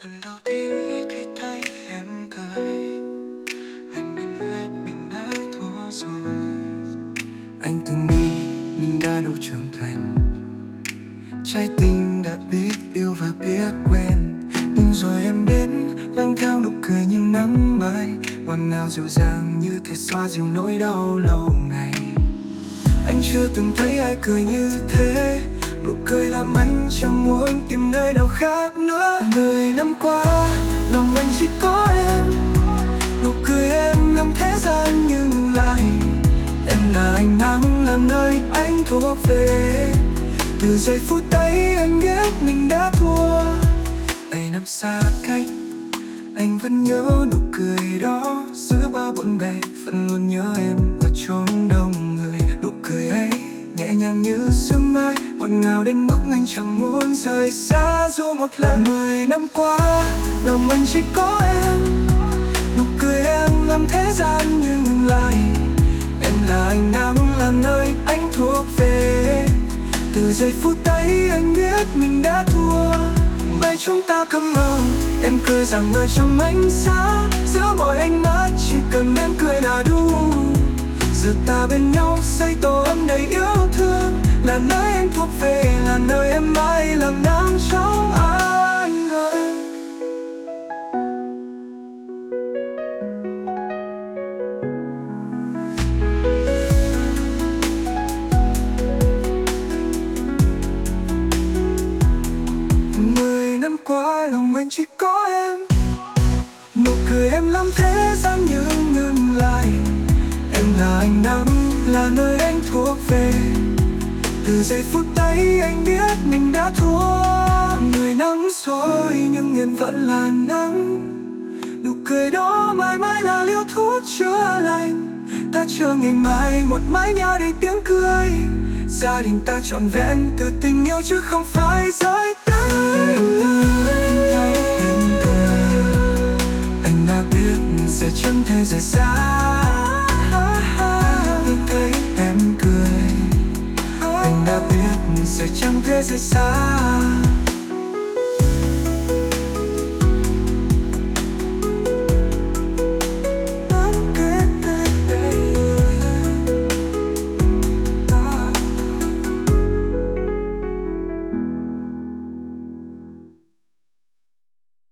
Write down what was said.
Lần đầu tiên khi thấy em cười, anh mới biết mình đã thua rồi. Anh từng nghĩ mình đã đủ trưởng thành, trái tim đã biết yêu và biết quên. Nhưng rồi em đến mang theo nụ cười như nắng mai, ngọt ngào dịu dàng như thể xoa dịu nỗi đau lâu ngày. Anh chưa từng thấy ai cười như thế, nụ cười làm anh chẳng muốn tìm nơi nào khác nữa. 10 năm qua, lòng anh chỉ có em, nụ cười em làm thế gian ngừng lại. Em là ánh nắng, là nơi anh thuộc về. Từ giây phút ấy anh biết mình đã thua. 7 năm xa cách, anh vẫn nhớ nụ cười đó. Giữa bao bộn bề vẫn luôn nhớ em ở chốn đông người. Nụ cười ấy nhẹ nhàng như sương mai, ngọt ngào đến mức anh chẳng muốn rời xa dù một lần. 10 năm qua, lòng anh chỉ có em, nụ cười em làm thế gian ngừng lại. Em là ánh nắng, là nơi anh thuộc về. Từ giây phút ấy anh biết mình đã thua. Vậy chúng ta cấm ngờ, em cười rằng người trong ánh sáng. Giữa mọi ánh mắt chỉ cần em cười là đủ. Giờ ta bên nhau xây tổ ấm đầy yêu thương, là nơi anh thuộc về, là nơi em mãi làm nắng trong anh ơi. Năm qua lòng anh chỉ có em, nụ cười em làm thế gian như ngừng lại. Em là ánh nắng, là nơi anh thuộc về. Từ giây phút ấy anh biết mình đã thua. 10 năm rồi nhưng em vẫn là nắng, nụ cười đó mãi mãi là liều thuốc chữa lành. Ta chờ ngày mai một mái nhà đầy tiếng cười, gia đình ta trọn vẹn từ tình yêu chứ không phải giới tính. Anh đã biết giờ chẳng thể rời xa. Thấy em cười, anh đã biết giờ chẳng thể rời xa.